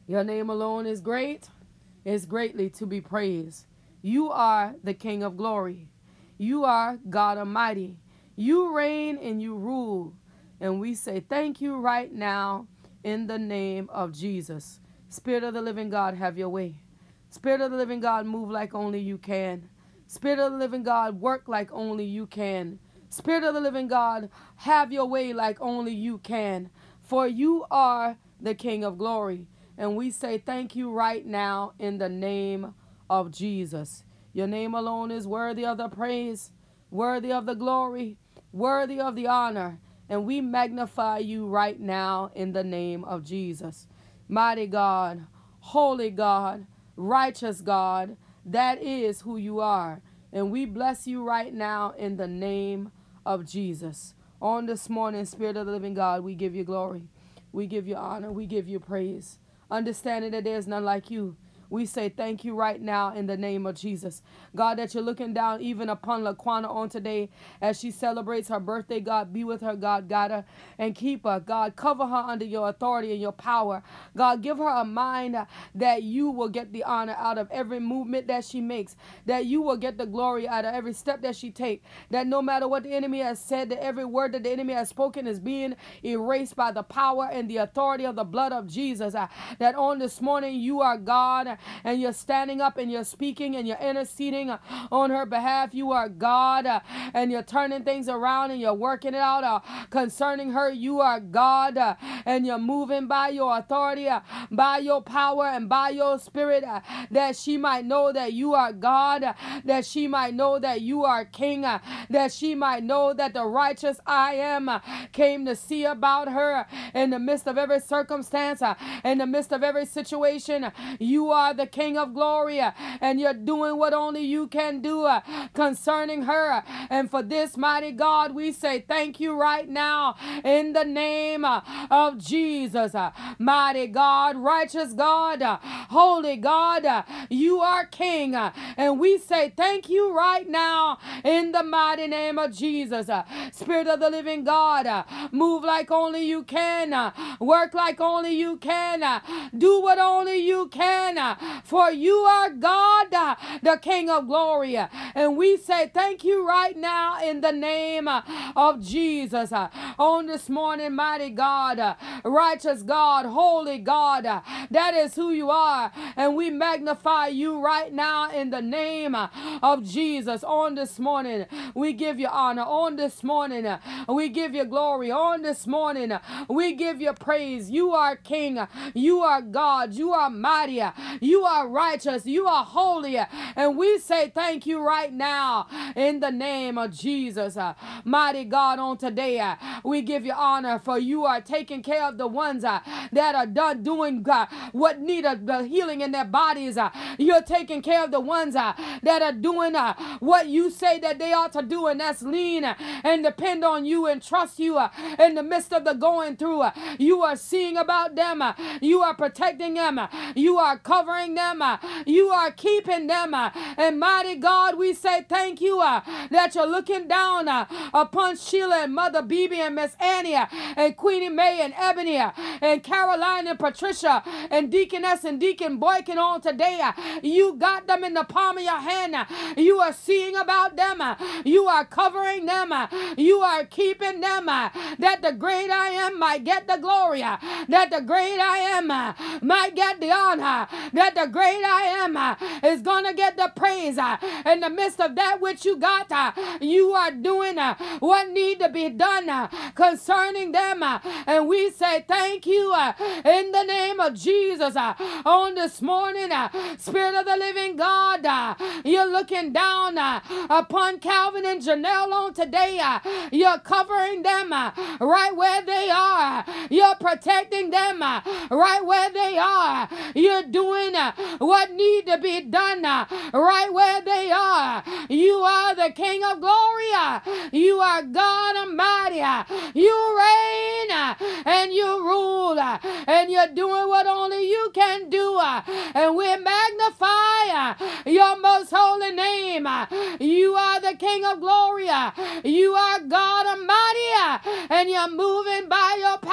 Your name alone is great, is greatly to be praised. You are the King of glory. You are God Almighty. You reign and you rule. And we say thank you right now in the name of Jesus. Spirit of the living God, have your way. Spirit of the living God, move like only you can. Spirit of the living God, work like only you can. Spirit of the living God, have your way like only you can. For you are the King of glory. And we say thank you right now in the name of Jesus. Your name alone is worthy of the praise, worthy of the glory, worthy of the honor. And we magnify you right now in the name of Jesus. Mighty God, holy God, righteous God, that is who you are. And we bless you right now in the name of Jesus. On this morning, Spirit of the living God, we give you glory. We give you honor. We give you praise. Understanding that there's none like you. We say thank you right now in the name of Jesus. God, that you're looking down even upon Laquana on today as she celebrates her birthday. God, be with her. God, guide her and keep her. God, cover her under your authority and your power. God, give her a mind that you will get the honor out of every movement that she makes, that you will get the glory out of every step that she takes, that no matter what the enemy has said, that every word that the enemy has spoken is being erased by the power and the authority of the blood of Jesus. Uh, that on this morning you are God, and you're standing up and you're speaking and you're interceding on her behalf. You are God, uh, and you're turning things around and you're working it out uh, concerning her. You are God, uh, and you're moving by your authority, uh, by your power and by your spirit, uh, that she might know that you are God, uh, that she might know that you are King, uh, that she might know that the righteous I am uh, came to see about her in the midst of every circumstance, uh, in the midst of every situation. You are the King of glory, uh, and you're doing what only you can do uh, concerning her. And for this, mighty God, we say thank you right now in the name uh, of Jesus. Uh, mighty God, righteous God, uh, holy God, uh, you are King, uh, and we say thank you right now in the mighty name of Jesus. Uh, Spirit of the living God, uh, move like only you can, uh, work like only you can, uh, do what only you can, uh, for you are God, uh, the King of glory. Uh, and we say thank you right now in the name uh, of Jesus. Uh, on this morning, mighty God, uh, righteous God, holy God, uh, that is who you are. And we magnify you right now in the name uh, of Jesus. On this morning, we give you honor. On this morning, uh, we give you glory. On this morning, uh, we give you praise. You are King. You are God. You are mighty. You are righteous. You are holy. And we say thank you right now in the name of Jesus. Uh, mighty God, on today, uh, we give you honor, for you are taking care of the ones uh, that are done doing uh, what need a, the healing in their bodies. Uh, you're taking care of the ones uh, that are doing uh, what you say that they ought to do, and that's lean uh, and depend on you and trust you uh, in the midst of the going through. Uh, you are seeing about them. Uh, you are protecting them. Uh, you are covering them. Uh, you are keeping them. Uh, and mighty God, we say thank you uh, that you're looking down uh, upon Sheila and Mother Beebe and Miss Annie uh, and Queenie Mae and Ebony uh, and Caroline and Patricia and Deaconess and Deacon Boykin on today. Uh, you got them in the palm of your hand. Uh, you are seeing about them. Uh, you are covering them. Uh, you are keeping them. Uh, that the great I am might get the glory. Uh, that the great I am uh, might get the honor. That the great I am uh, is going to get the praise. Uh, in the midst of that which you got, uh, you are doing uh, what need to be done uh, concerning them. Uh, and we say thank you uh, in the name of Jesus. Uh, on this morning, uh, Spirit of the living God, uh, you're looking down uh, upon Calvin and Janelle on today. Uh, you're covering them uh, right where they are. You're protecting them uh, right where they are. You're doing uh, what need to be done uh, right where they are. You are the King of glory. Uh, you are God Almighty. Uh, you reign uh, and you rule, uh, and you're doing what only you can do. Uh, and we magnify uh, your most holy name. Uh, you are the King of glory. Uh, you are God Almighty, uh, and you're moving by your power.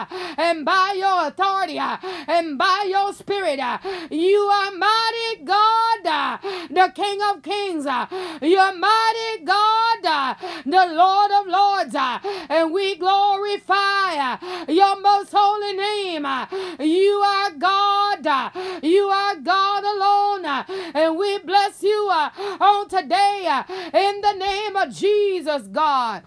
and by your authority and by your spirit. You are mighty God, the King of Kings. You're mighty God, the Lord of Lords, and we glorify your most holy name. You are God. You are God alone, and we bless you on today in the name of Jesus, God.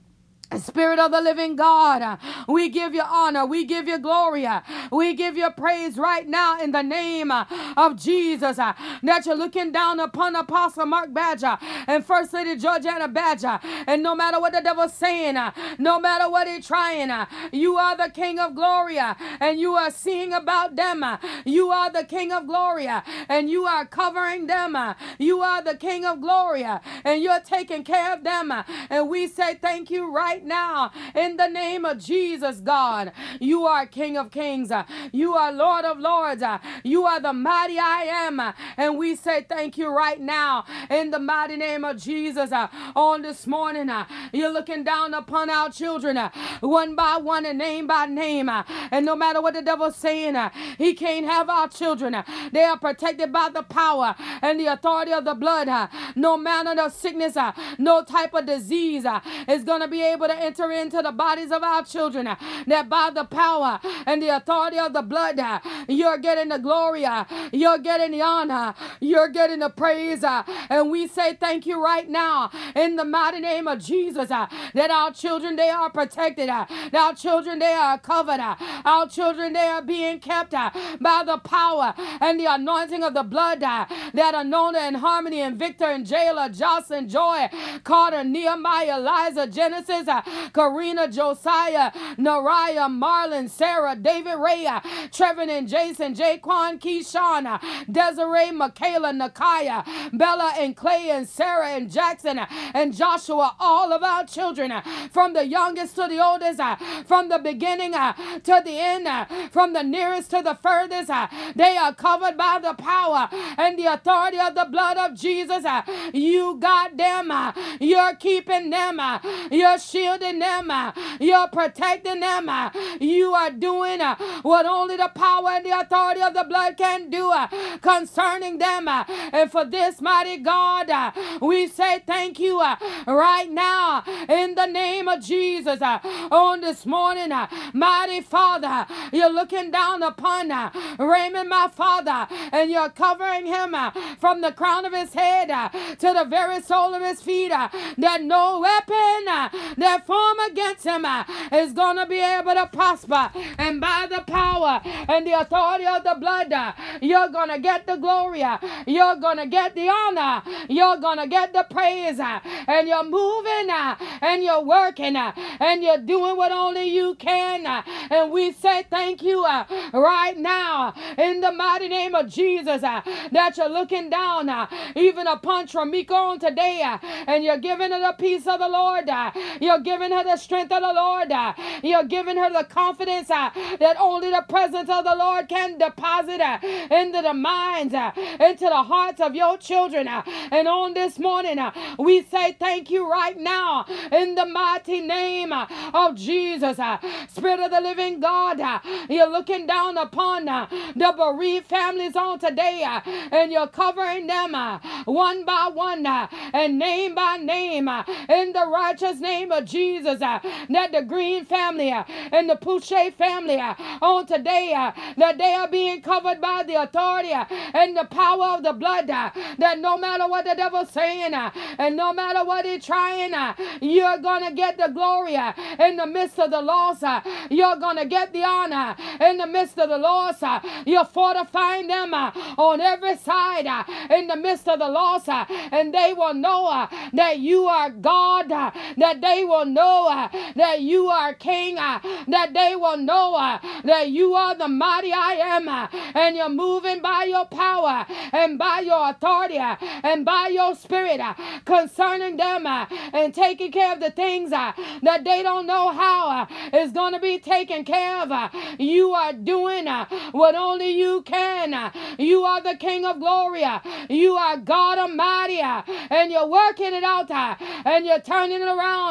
Spirit of the living God, we give you honor, we give you glory, we give you praise right now in the name of Jesus, that you're looking down upon Apostle Mark Badger and First Lady Georgiana Badger, and no matter what the devil's saying, no matter what he's trying, you are the King of glory, and you are seeing about them. You are the King of glory, and you are covering them. You are the King of glory, and you're taking care of them, and we say thank you right now in the name of Jesus, God. You are King of Kings. You are Lord of Lords. You are the mighty I am, and we say thank you right now in the mighty name of Jesus. On this morning, you're looking down upon our children one by one and name by name, and no matter what the devil's saying, he can't have our children. They are protected by the power and the authority of the blood. No manner of sickness, no type of disease is going to be able to enter into the bodies of our children, that by the power and the authority of the blood, you're getting the glory, you're getting the honor, you're getting the praise, and we say thank you right now in the mighty name of Jesus, that our children, they are protected, our children, they are covered, our children, they are being kept by the power and the anointing of the blood, that Anona and Harmony and Victor and Jayla, Jocelyn, Joy, Carter, Nehemiah, Eliza, Genesis, Karina, Josiah, Nariah, Marlon, Sarah, David, Ray, Trevin and Jason, Jaquan, Keyshawn, Desiree, Michaela, Nakaya, Bella and Clay and Sarah and Jackson and Joshua, all of our children, from the youngest to the oldest, from the beginning to the end, from the nearest to the furthest, they are covered by the power and the authority of the blood of Jesus. You got them, you're keeping them, you're shielding them, you're protecting them, you are doing what only the power and the authority of the blood can do concerning them, and for this, mighty God, we say thank you right now in the name of Jesus. On this morning, mighty Father, you're looking down upon Raymond, my Father, and you're covering him from the crown of his head to the very sole of his feet, that no weapon that form against him is going to be able to prosper, and by the power and the authority of the blood, you're going to get the glory, you're going to get the honor, you're going to get the praise, and you're moving and you're working and you're doing what only you can, and we say thank you right now in the mighty name of Jesus, that you're looking down even upon Tramika on today, and you're giving her the peace of the Lord, you're giving her the strength of the Lord, you're giving her the confidence that only the presence of the Lord can deposit into the minds, into the hearts of your children. And on this morning, we say thank you right now in the mighty name of Jesus. Spirit of the living God, you're looking down upon the bereaved families on today, and you're covering them one by one and name by name in the righteous name of Jesus, that the Green family and the Pouche family on today, that they are being covered by the authority and the power of the blood, that no matter what the devil's saying and no matter what he's trying, you're going to get the glory in the midst of the loss, you're going to get the honor in the midst of the loss, you're fortifying them on every side in the midst of the loss, and they will know that you are God, that they will know that you are King, that they will know that you are the mighty I am, and you're moving by your power and by your authority and by your spirit concerning them, and taking care of the things that they don't know how is going to be taken care of. You are doing what only you can. You are the King of glory. You are God Almighty, and you're working it out, and you're turning it around,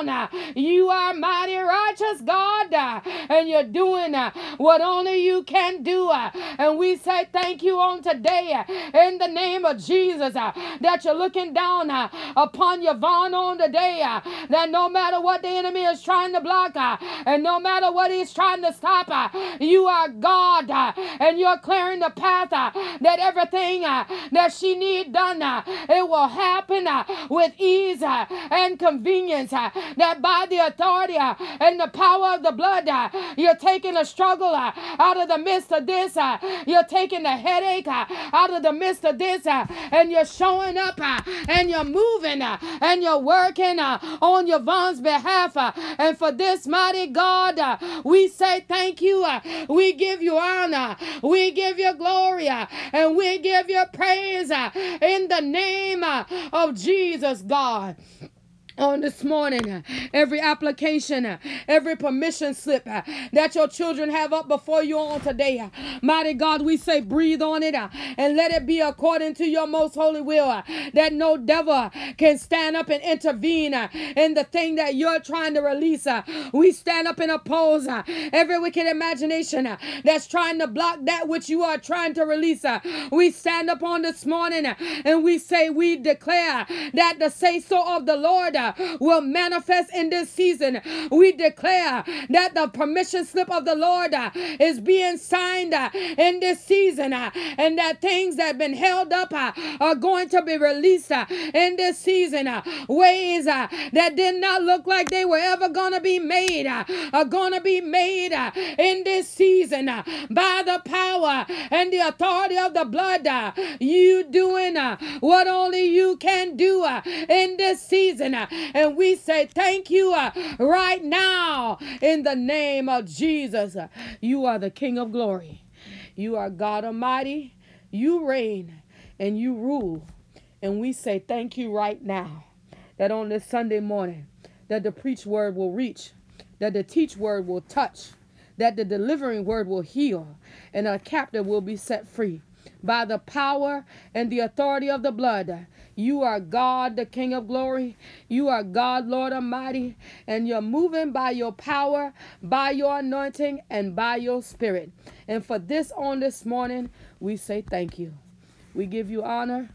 You are mighty righteous God, uh, and you're doing uh, what only you can do. Uh, and we say thank you on today uh, in the name of Jesus uh, that you're looking down uh, upon Yvonne on today, uh, that no matter what the enemy is trying to block uh, and no matter what he's trying to stop, uh, you are God uh, and you're clearing the path uh, that everything uh, that she needs done, uh, it will happen uh, with ease uh, and convenience, uh, that by the authority uh, and the power of the blood, uh, you're taking a struggle uh, out of the midst of this, uh, you're taking the headache uh, out of the midst of this, uh, and you're showing up uh, and you're moving uh, and you're working uh, on Yvonne's behalf, uh, and for this mighty God, uh, we say thank you, uh, we give you honor, we give you glory, uh, and we give you praise uh, in the name uh, of Jesus, God. On this morning, every application, every permission slip that your children have up before you on today, mighty God, we say breathe on it and let it be according to your most holy will, that no devil can stand up and intervene in the thing that you're trying to release. We stand up and oppose every wicked imagination that's trying to block that which you are trying to release. We stand up on this morning and we say, we declare that the say so of the Lord will manifest in this season. We declare that the permission slip of the Lord uh, is being signed uh, in this season, uh, and that things that have been held up uh, are going to be released uh, in this season. Uh, ways uh, that did not look like they were ever going to be made uh, are going to be made uh, in this season uh, by the power and the authority of the blood. Uh, you doing uh, what only you can do uh, in this season. Uh, and we say thank you uh, right now in the name of Jesus. Uh, you are the King of glory. You are God Almighty. You reign and you rule. And we say thank you right now that on this Sunday morning, that the preach word will reach, that the teach word will touch, that the delivering word will heal, and a captive will be set free. By the power and the authority of the blood, you are God, the King of glory. You are God, Lord Almighty, and you're moving by your power, by your anointing, and by your spirit. And for this on this morning, we say thank you. We give you honor,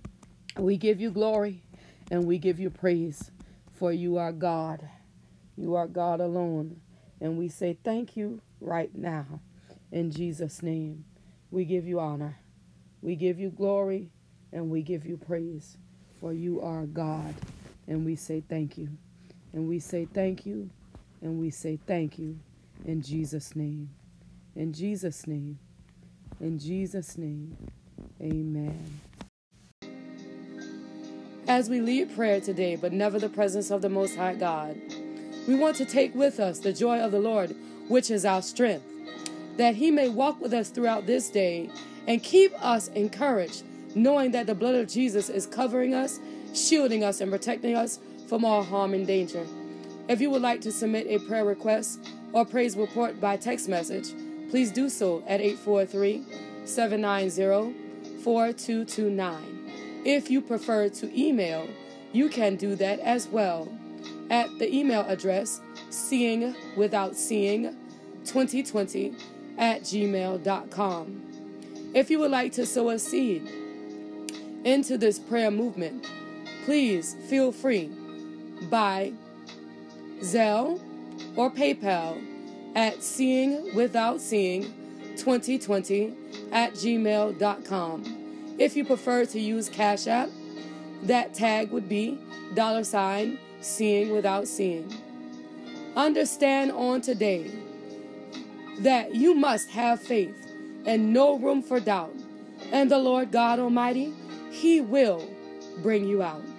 we give you glory, and we give you praise, for you are God. You are God alone. And we say thank you right now. In Jesus' name, we give you honor. We give you glory and we give you praise, for you are God. And we say thank you. And we say thank you. And we say thank you in Jesus' name. In Jesus' name. In Jesus' name. Amen. As we lead prayer today, but never the presence of the Most High God, we want to take with us the joy of the Lord, which is our strength, that he may walk with us throughout this day and keep us encouraged, knowing that the blood of Jesus is covering us, shielding us, and protecting us from all harm and danger. If you would like to submit a prayer request or praise report by text message, please do so at eight four three, seven nine zero, four two two nine. If you prefer to email, you can do that as well at the email address seeing without seeing twenty twenty at gmail dot com. If you would like to sow a seed into this prayer movement, please feel free by Zelle or PayPal at seeing without seeing twenty twenty at gmail dot com. If you prefer to use Cash App, that tag would be dollar sign seeing without seeing. Understand on today that you must have faith and no room for doubt. And the Lord God Almighty, he will bring you out.